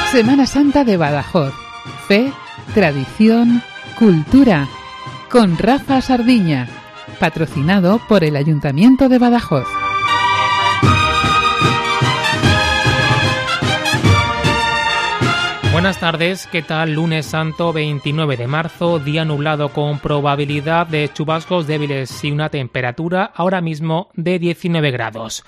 Semana Santa de Badajoz. Fe, tradición, cultura. Con Rafa Sardiña. Patrocinado por el Ayuntamiento de Badajoz. Buenas tardes, ¿qué tal? Lunes Santo 29 de marzo, día nublado con probabilidad de chubascos débiles y una temperatura ahora mismo de 19 grados.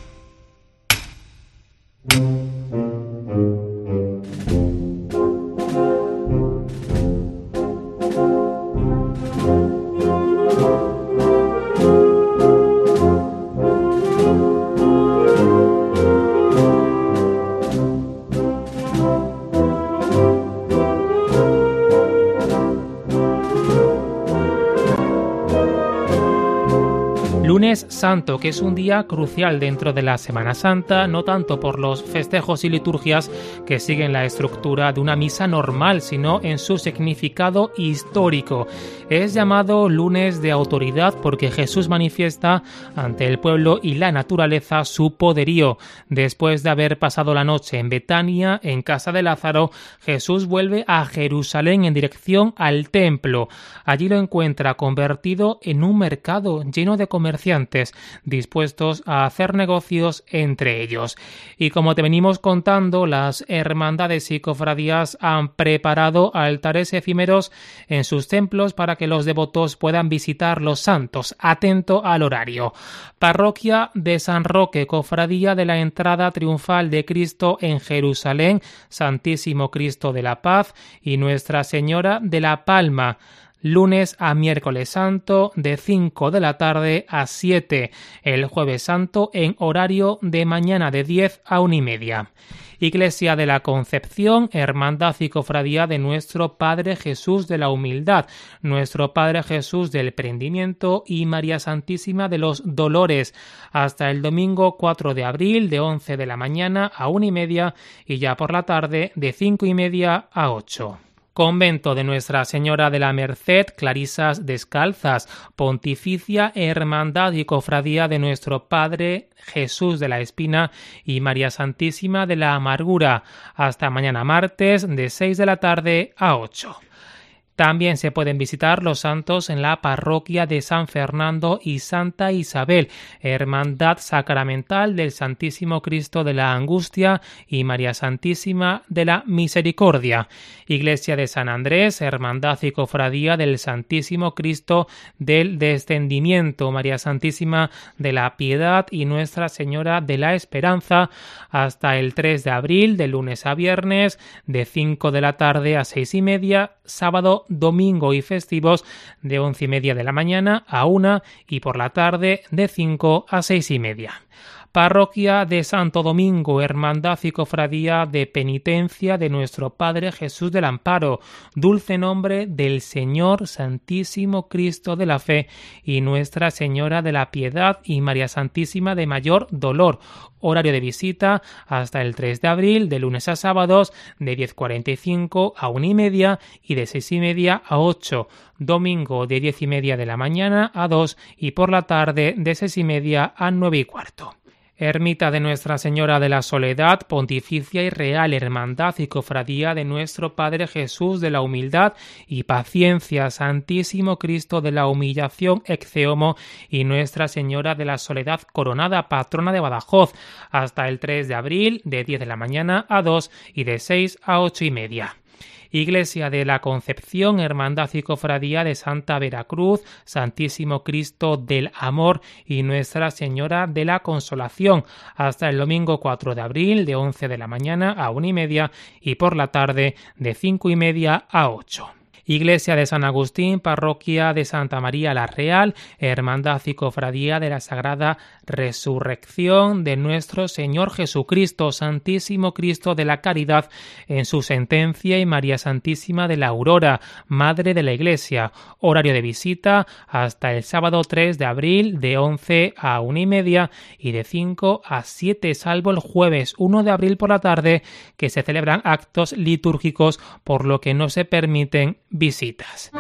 Lunes Santo, que es un día crucial dentro de la Semana Santa, no tanto por los festejos y liturgias que siguen la estructura de una misa normal, sino en su significado histórico. Es llamado lunes de autoridad porque Jesús manifiesta ante el pueblo y la naturaleza su poderío. Después de haber pasado la noche en Betania, en casa de Lázaro, Jesús vuelve a Jerusalén en dirección al templo. Allí lo encuentra convertido en un mercado lleno de comerciantes dispuestos a hacer negocios entre ellos. Y como te venimos contando, las hermandades y cofradías han preparado altares efímeros en sus templos para que los devotos puedan visitar los santos. Atento al horario. Parroquia de San Roque, cofradía de la entrada triunfal de Cristo en Jerusalén, Santísimo Cristo de la Paz y Nuestra Señora de la Palma. Lunes a miércoles santo de 5 de la tarde a 7, el jueves santo en horario de mañana de 10 a 1:30. Iglesia de la Concepción, Hermandad y Cofradía de Nuestro Padre Jesús de la Humildad, Nuestro Padre Jesús del Prendimiento y María Santísima de los Dolores, hasta el domingo 4 de abril de 11 de la mañana a 1:30 y ya por la tarde de 5:30 a 8. Convento de Nuestra Señora de la Merced, Clarisas Descalzas, Pontificia Hermandad y Cofradía de Nuestro Padre Jesús de la Espina y María Santísima de la Amargura, hasta mañana martes de 6 de la tarde a 8. También se pueden visitar los santos en la parroquia de San Fernando y Santa Isabel, Hermandad Sacramental del Santísimo Cristo de la Angustia y María Santísima de la Misericordia, Iglesia de San Andrés, Hermandad y Cofradía del Santísimo Cristo del Descendimiento, María Santísima de la Piedad y Nuestra Señora de la Esperanza, hasta el 3 de abril, de lunes a viernes, de 5 de la tarde a 6:30, sábado, domingo y festivos de 11:30 de la mañana a 1 y por la tarde de 5 a 6:30. Parroquia de Santo Domingo, Hermandad y Cofradía de Penitencia de Nuestro Padre Jesús del Amparo, dulce nombre del Señor Santísimo Cristo de la Fe y Nuestra Señora de la Piedad y María Santísima de Mayor Dolor. Horario de visita hasta el 3 de abril, de lunes a sábados, de 10:45 a 1:30 y de 6:30 a 8. Domingo de 10:30 de la mañana a 2 y por la tarde de 6:30 a 9:15. Ermita de Nuestra Señora de la Soledad, Pontificia y Real Hermandad y Cofradía de Nuestro Padre Jesús de la Humildad y Paciencia, Santísimo Cristo de la Humillación, Ecce Homo y Nuestra Señora de la Soledad Coronada, patrona de Badajoz, hasta el 3 de abril, de 10 de la mañana a 2 y de 6 a 8:30. Iglesia de la Concepción, Hermandad y Cofradía de Santa Veracruz, Santísimo Cristo del Amor y Nuestra Señora de la Consolación, hasta el domingo 4 de abril, de 11 de la mañana a 1:30 y por la tarde de 5:30 a 8. Iglesia de San Agustín, Parroquia de Santa María la Real, Hermandad y Cofradía de la Sagrada Resurrección de Nuestro Señor Jesucristo, Santísimo Cristo de la Caridad, en su sentencia y María Santísima de la Aurora, Madre de la Iglesia. Horario de visita hasta el sábado 3 de abril de 11 a 1:30 y de 5 a 7, salvo el jueves 1 de abril por la tarde, que se celebran actos litúrgicos, por lo que no se permiten visitas.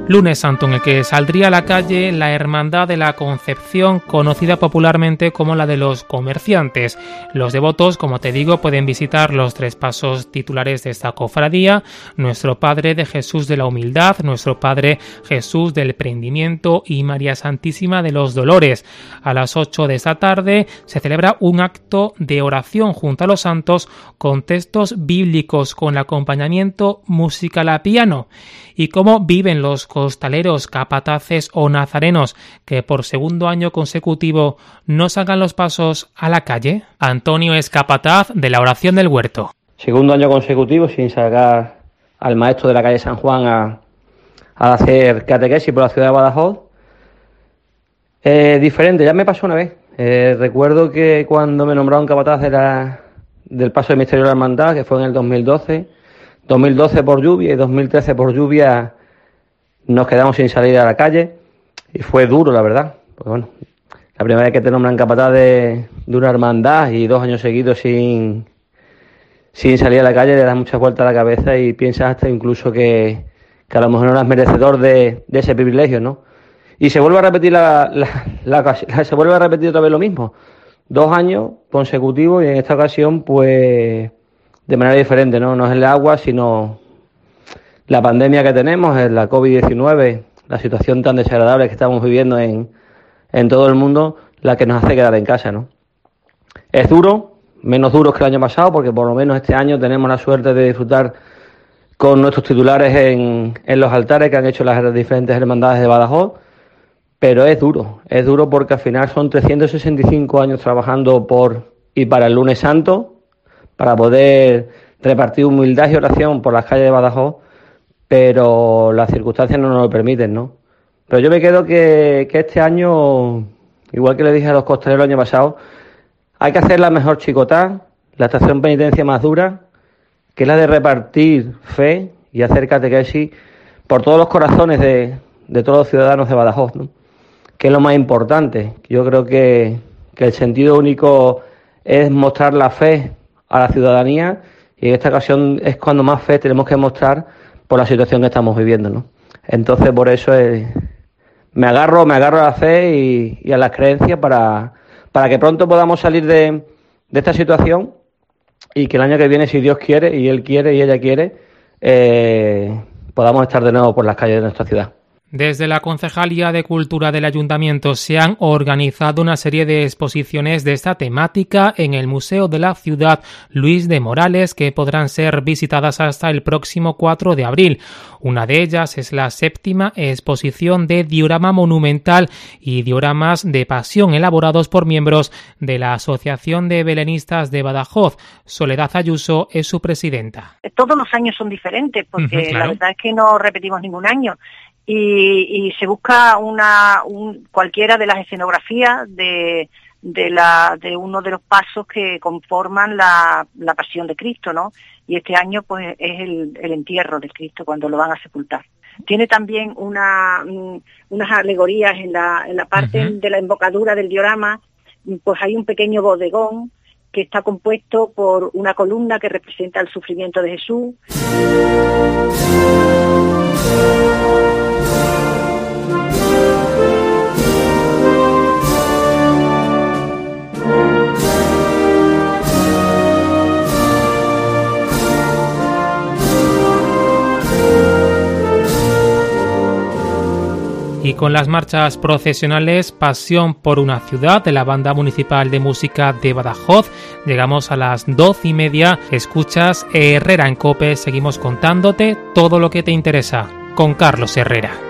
Lunes Santo, en el que saldría a la calle la Hermandad de la Concepción, conocida popularmente como la de los comerciantes. Los devotos, como te digo, pueden visitar los 3 pasos titulares de esta cofradía: Nuestro Padre de Jesús de la Humildad, Nuestro Padre Jesús del Prendimiento y María Santísima de los Dolores. A las 8 de esta tarde se celebra un acto de oración junto a los santos con textos bíblicos, con acompañamiento musical a piano. ¿Y cómo viven los costaleros, capataces o nazarenos que por segundo año consecutivo no sacan los pasos a la calle? Antonio es capataz de la Oración del Huerto. Segundo año consecutivo sin sacar al maestro de la calle San Juan a hacer catequesis por la ciudad de Badajoz. Diferente, ya me pasó una vez. Recuerdo que cuando me nombraron capataz del paso del misterio de la hermandad, que fue en el 2012 por lluvia y 2013 por lluvia, nos quedamos sin salir a la calle y fue duro, la verdad. Pues bueno, la primera vez que te nombran capataz de una hermandad y 2 años seguidos sin salir a la calle, le das muchas vueltas a la cabeza y piensas hasta incluso que a lo mejor no eras merecedor de ese privilegio, ¿no? Y se vuelve a repetir se vuelve a repetir otra vez lo mismo. 2 años consecutivos y en esta ocasión, pues, de manera diferente, ¿no? No es el agua, sino la pandemia que tenemos, es la COVID-19, la situación tan desagradable que estamos viviendo en todo el mundo, la que nos hace quedar en casa, ¿no? Es duro, menos duro que el año pasado, porque por lo menos este año tenemos la suerte de disfrutar con nuestros titulares en los altares que han hecho las diferentes hermandades de Badajoz, pero es duro porque al final son 365 años trabajando por y para el Lunes Santo, para poder repartir humildad y oración por las calles de Badajoz, pero las circunstancias no nos lo permiten, ¿no? Pero yo me quedo que este año, igual que le dije a los costaleros el año pasado, hay que hacer la mejor chicotá, la estación penitencia más dura, que es la de repartir fe y hacer catequesis por todos los corazones de todos los ciudadanos de Badajoz, ¿no? Que es lo más importante. Yo creo que el sentido único es mostrar la fe a la ciudadanía, y en esta ocasión es cuando más fe tenemos que mostrar por la situación que estamos viviendo, ¿no? Entonces, por eso me agarro a la fe y a las creencias para que pronto podamos salir de esta situación y que el año que viene, si Dios quiere y Él quiere y ella quiere, podamos estar de nuevo por las calles de nuestra ciudad. Desde la Concejalía de Cultura del Ayuntamiento se han organizado una serie de exposiciones de esta temática en el Museo de la Ciudad Luis de Morales, que podrán ser visitadas hasta el próximo 4 de abril. Una de ellas es la 7ª exposición de diorama monumental y dioramas de pasión elaborados por miembros de la Asociación de Belenistas de Badajoz. Soledad Ayuso es su presidenta. Todos los años son diferentes porque claro. La verdad es que no repetimos ningún año. Y se busca cualquiera de las escenografías de uno de los pasos que conforman la pasión de Cristo, ¿no? Y este año pues es el entierro de Cristo cuando lo van a sepultar. Tiene también unas alegorías en la parte de la embocadura del diorama. Pues hay un pequeño bodegón que está compuesto por una columna que representa el sufrimiento de Jesús. Y con las marchas procesionales Pasión por una ciudad de la Banda Municipal de Música de Badajoz, llegamos a las 12:30. Escuchas Herrera en COPE, seguimos contándote todo lo que te interesa con Carlos Herrera.